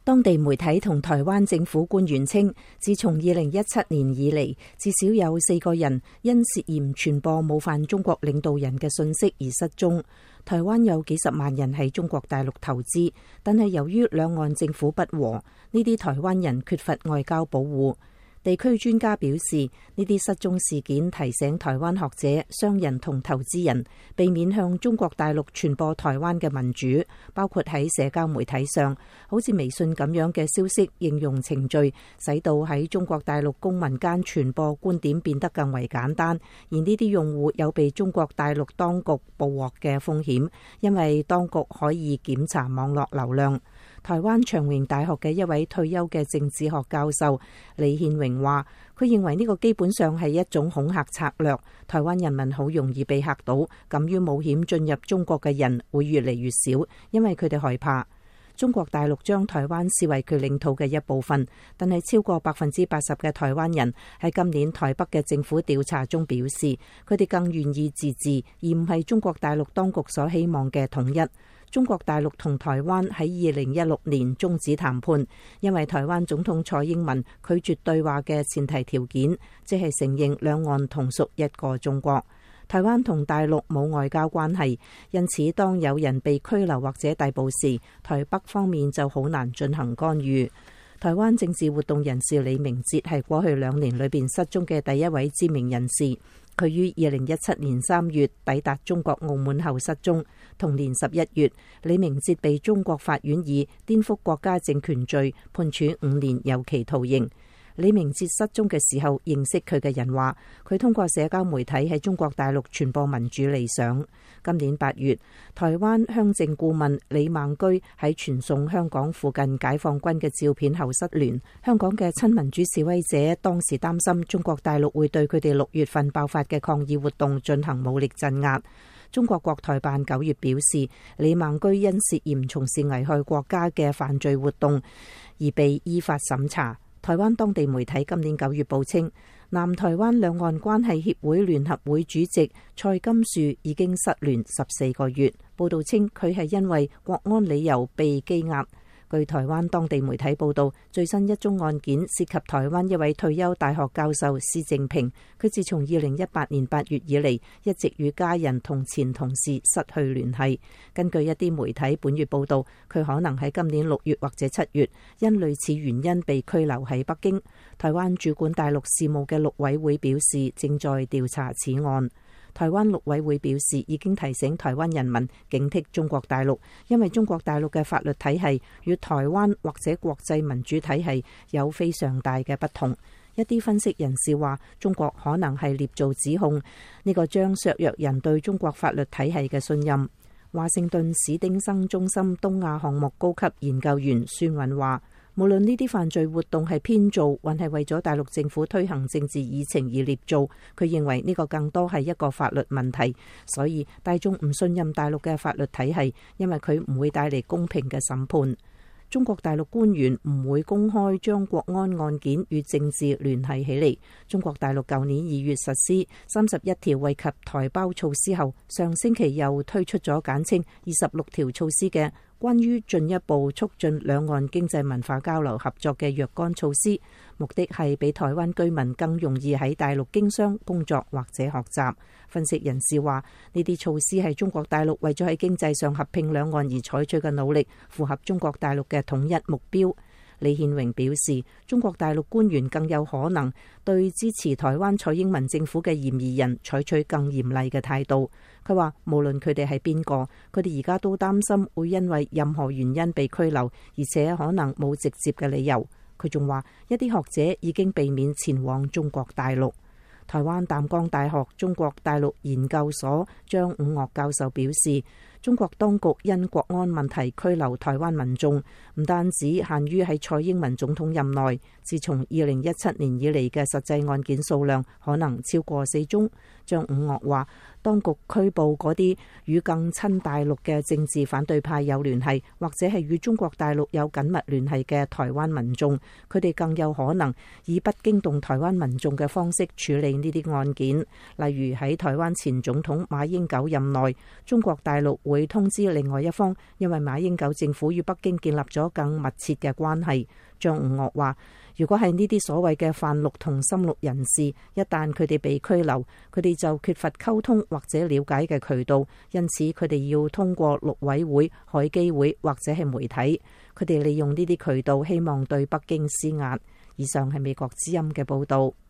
當地媒體同台灣政府官員稱，自從2017年以嚟，至少有4個人因涉嫌傳播冒犯中國領導人嘅信息而失蹤。台灣有幾十萬人喺中國大陸投資，但係由於兩岸政府不和，呢啲台灣人缺乏外交保護。地區專家表示，呢啲失蹤事件提醒台灣學者、商人同投資人避免向中國大陸傳播台灣嘅民主，包括喺社交媒體上，好似微信咁樣嘅消息應用程序，使到喺中國大陸公民間傳播觀點變得更為簡單。而呢啲用戶有被中國大陸當局捕獲嘅風險，因為當局可以檢查網絡流量。台灣長榮大學嘅一位退休嘅政治學教授李憲榮話，佢認為呢個基本上係一種恐嚇策略，台灣人民好容易被嚇到，敢於冒險進入中國嘅人會越嚟越少，因為佢哋害怕。中國大陸將台灣視為佢領土嘅一部分，但係超過80%嘅台灣人喺今年台北嘅政府調查中表示，佢哋更願意自治，而唔係中國大陸當局所希望嘅統一。中國大陸同台灣喺2016年終止談判，因為台灣總統蔡英文拒絕對話嘅前提條件，即係承認兩岸同屬一個中國。台灣同大陸冇外交關係，因此當有人被拘留或者逮捕時，台北方面就好難進行干預。台灣政治活動人士李明哲係過去2年裏邊失蹤嘅第一位知名人士。佢於2017年3月抵達中國澳門後失蹤。同年11月，李明哲被中國法院以顛覆國家政權罪判處5年有期徒刑。李明哲失蹤嘅時候，認識佢嘅人話，佢通過社交媒體喺中國大陸傳播民主理想。今年8月，台灣鄉政顧問李孟居喺傳送香港附近解放軍嘅照片後失聯。香港嘅親民主示威者當時擔心中國大陸會對佢哋6月份爆發嘅抗議活動進行武力鎮壓。中國國台辦9月表示，李孟居因涉嫌從事危害國家嘅犯罪活動而被依法審查。台灣當地媒體今年9月報稱，南台灣兩岸關係協會聯合會主席蔡金樹已經失聯14個月。報道稱佢係因為國安理由被羈押。據台灣當地媒體報道，最新一宗案件涉及台灣一位退休大學教授施正平。佢自從2018年8月以嚟，一直與家人同前同事失去聯繫。根據一啲媒體本月報道，佢可能喺今年6月或者7月因類似原因被拘留喺北京。台灣主管大陸事務嘅陸委會表示，正在調查此案。台灣陸委會表示，已經提醒台灣人民警惕中國大陸，因為中國大陸嘅法律體系與台灣或者國際民主體系有非常大嘅不同。一啲分析人士話，中國可能係捏造指控，呢個將削弱人對中國法律體系嘅信任。華盛頓史丁生中心東亞項目高級研究員孫韻話，無論呢啲犯罪活動係編造，還係為咗大陸政府推行政治議程而捏造，佢認為呢個更多係一個法律問題。所以大眾唔信任大陸嘅法律體系，因為佢唔會帶嚟公平嘅審判。中國大陸官員唔會公開將國安案件與政治聯繫起嚟。中國大陸舊年2月實施31條惠及台胞措施後，上星期又推出咗簡稱26條措施嘅關於進一步促進兩岸經濟文化交流合作嘅若干措施，目的係俾台灣居民更容易喺大陸經商、工作或者學習。分析人士話，呢啲措施係中國大陸為咗喺經濟上合併兩岸而採取嘅努力，符合中國大陸嘅統一目標。李憲榮表示，中國大陸官員更有可能對支持台灣蔡英文政府嘅嫌疑人採取更嚴厲嘅態度。佢話，無論佢哋係邊個，佢哋而家都擔心會因為任何原因被拘留，而且可能冇直接嘅理由。佢仲話，一啲學者已經避免前往中國大陸。台灣淡江大學中國大陸研究所張伍岳教授表示，中國當局因國安問題拘留台灣民眾，唔單止限於喺蔡英文總統任內，自從2017年以嚟嘅實際案件數量可能超過4宗。張伍岳話，當局拘捕嗰啲與更親大陸嘅政治反對派有聯繫，或者係與中國大陸有緊密聯繫嘅台灣民眾，佢哋更有可能以不驚動台灣民眾嘅方式處理呢啲案件。例如喺台灣前總統馬英九任內，中國大陸會通知另外一方，因為馬英九政府與北京建立咗更密切嘅關係。張吾岳話，如果係呢啲所謂嘅泛綠同深綠人士，一旦佢哋被拘留，佢哋就缺乏溝通或者了解嘅渠道，因此佢哋要通過陸委會、海基會或者係媒體，佢哋利用呢啲渠道希望對北京施壓。以上係美國之音嘅報道。